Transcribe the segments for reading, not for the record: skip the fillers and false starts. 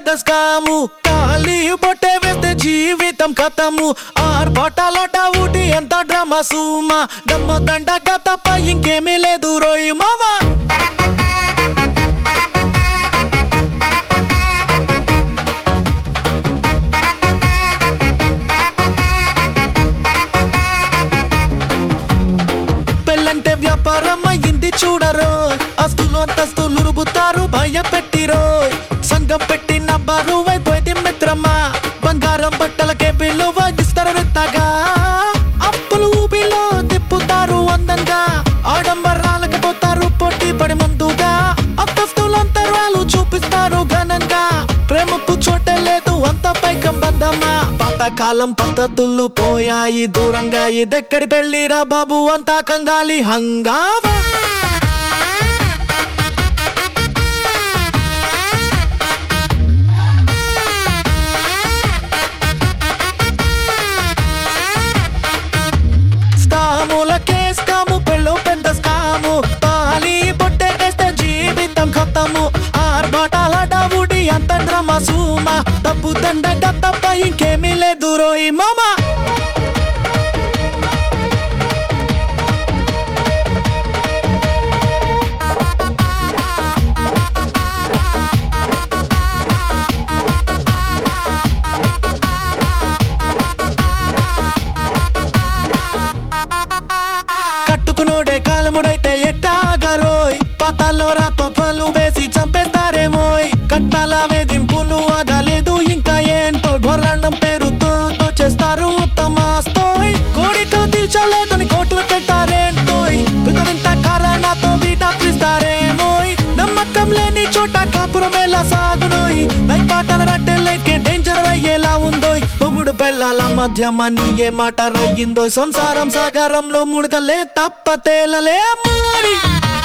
పెద్ద స్కాము ఖాళీ బొట్టే వేస్తే జీవితం కథము ఆర్భాటాలట ఊటి ఎంత డ్రామా సూమా దమ్మ దండక తప్ప ఇంకేమీ లేదు రోయి మావా పెళ్ళంటే వ్యాపారం అయ్యింది చూడరో ఆస్తులు అంతస్తులు రుబుతారు భయపెట్టిరో సంఘం పెట్టిన బరువు అయిపోయింది మిత్రమా బంగారం బట్టలకే విలువ ఇస్తారు రెత్తగా అప్పులు ఊబిలో తిప్పుతారు అందంగా ఆడంబరాలకు పోతారు పోటీ పడి ముందుగా అంతస్తులు అంతరాలు చూపిస్తారు ఘనంగా ప్రేమకు చోటే లేదు అంత పైకం బంధమా పాతకాలం పద్ధతులు పోయాయి దూరంగా ఇదెక్కడి పెళ్ళిరా బాబు అంతా కంగాలి హంగామా స్కాములకే స్కాము పెళ్ళో పెద్ద స్కాము తాళి బొట్టే వేస్తే జీవితం ఖతము ఆర్భాటాల డవుడి అంత డ్రామా సూమా తప్పు దండగ తప్ప ఇంకేమీ లేదు రోయి మామా కట్టుకునోడే కాలముడైతే ఎట్టాగరోయ్ పాతాల్లో రాపలు వేసి చంపేస్తారేమోయ్ కట్టాల వేధింపులు ఆగలేదు ఇంకా ఏంటో ఘోరణం పేరుతో చేస్తారు ఉత్తమాస్తోయ్ కోడితో తీర్చలేదని కోట్లు పెట్టారేంటోయ్ వింత కారణాతో వీటాపిస్తారేమోయ్ నమ్మకం లేని చోట కాపురం ఎలా సాగునోయ్ లైక్ పాటల రట్టెలకే డేంజర్ అయ్యేలా ఉందోయ్ మొగుడు పెళ్ళాల మధ్య మనీ ఏ మాట రయ్యిందో సంసారం సాగరంలో ముడతలే తప్ప తేలలే మరి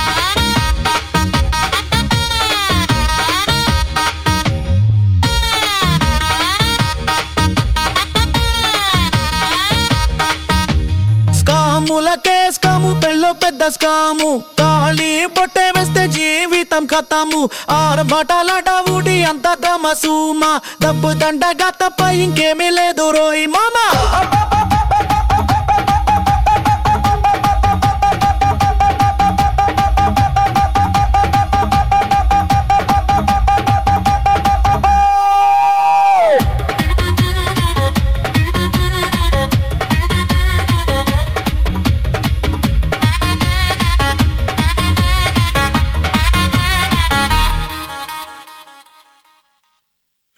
స్కాములకే స్కాము పెళ్ళో పెద్ద స్కాము ఖాళీ బొట్టే వేస్తే జీవితం ఖతము ఆర్భాటాల డవుడి అంత డ్రామా సూమా డబ్బు దండగ తప్ప ఇంకేమీ లేదు రోయి మామా